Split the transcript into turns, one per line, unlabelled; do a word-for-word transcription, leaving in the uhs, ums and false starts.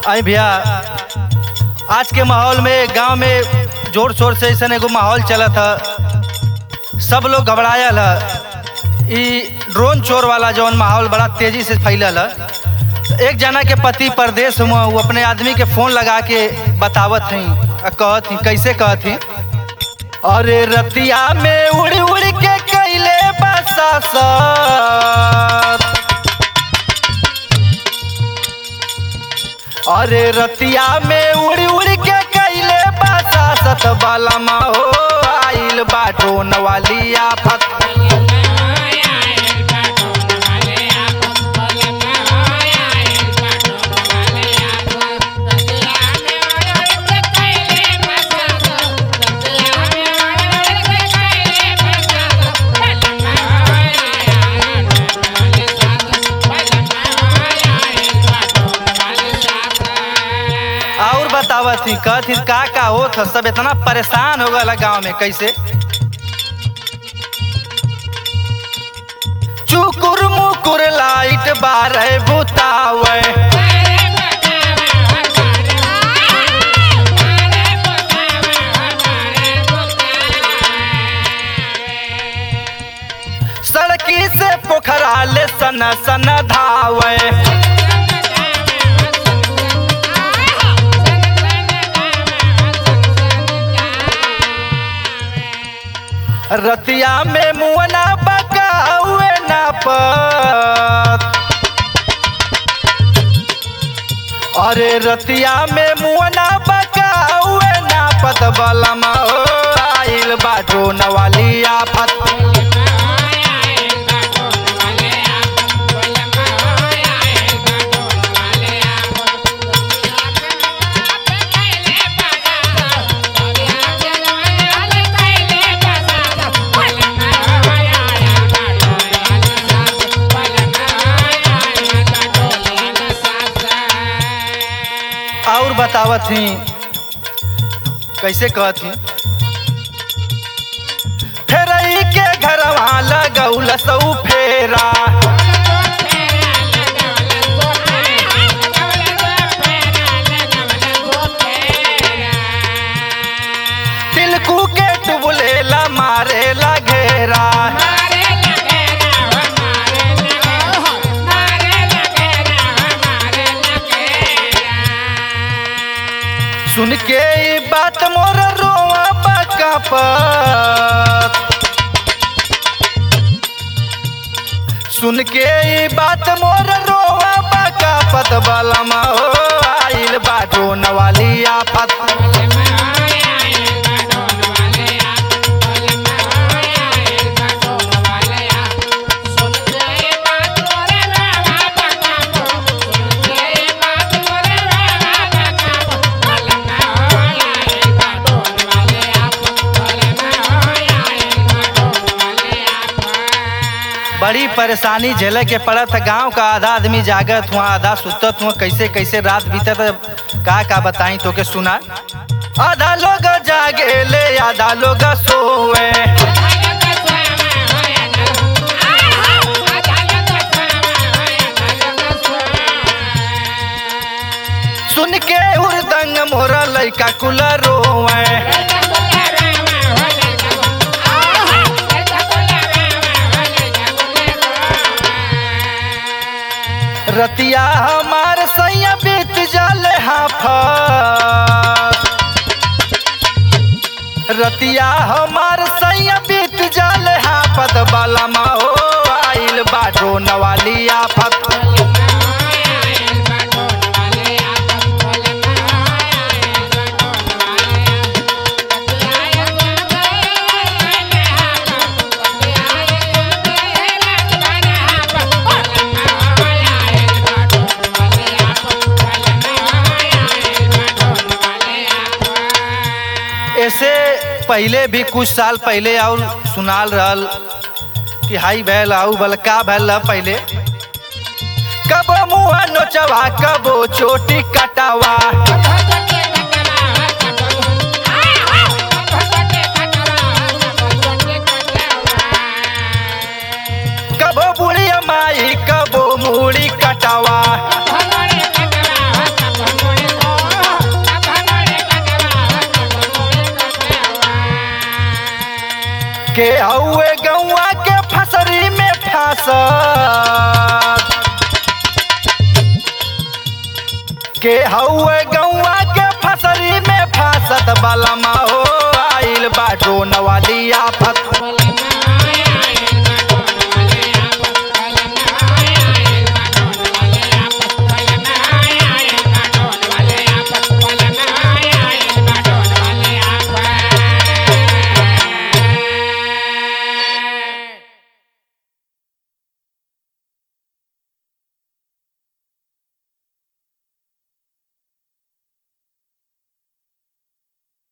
आई भैया आज के माहौल में गांव में जोर शोर से ऐसा एगो माहौल चला था, सब लोग घबरायल है। ई ड्रोन चोर वाला जौन माहौल बड़ा तेजी से फैलल है। एक जना के पति परदेश हुआ, वो अपने आदमी के फोन लगा के बतावत थी, कहत थी कैसे कहत थी, अरे रतिया में उड़ उड़ के कैले बसा सब, अरे रतिया में उड़ उड़ के कैले बसा सत बाला हो आइल बा ड्रोन वाली आफत। और बतावत थी कहत थी का का होत है, सब इतना परेशान हो गया गांव में कैसे। चुकुर मुकुर लाइट बारे बुतावे, सड़की से पोखरा ले सन सन धावे, रतिया में मुअना बकावे ना पत, अरे रतिया में मुअना बकावे ना पत बाला हो आइल बा ड्रोन वाली आफत। और बतावत थी कैसे कहत थी, फेरई के घरवा लगौल सौ फेरा, तिलकू के टुबलेला मारे ला घेरा, सुन के ई बात मोर रोआ बकापत, सुन के ई बात मोर रोआ बकापत बाला हो आइल बा ड्रोन वाली आफत। बड़ी परेशानी झेले के पड़त। गांव का आधा आदमी जागत हुआ, आधा सुतत हुआ, कैसे कैसे रात बीतत का का बताई तो के सुना। आधा लोग जागे ले आधा लोग सोए, सुन के हुरदंग मोरा लइका कुल रोए, रतिया हमार सैया बीत जाले हाफत, रतिया हमार सैया बीत जाले हाफत बाला हो आइल बा ड्रोन वाली आफत। ऐसे पहले भी कुछ साल पहले और सुनाल रहल कि हाई भैल आऊ बल का भैल पहले, कबो मुँह नोचवा कबो चोटी कटावा, कबो बुढ़िया माई कबो मूड़ी कटावा, के हउए गौआ के फसरी में फांसत के हउए गौआ के फसरी में फांसत बलमा हो आइल बा ड्रोन वाली आफत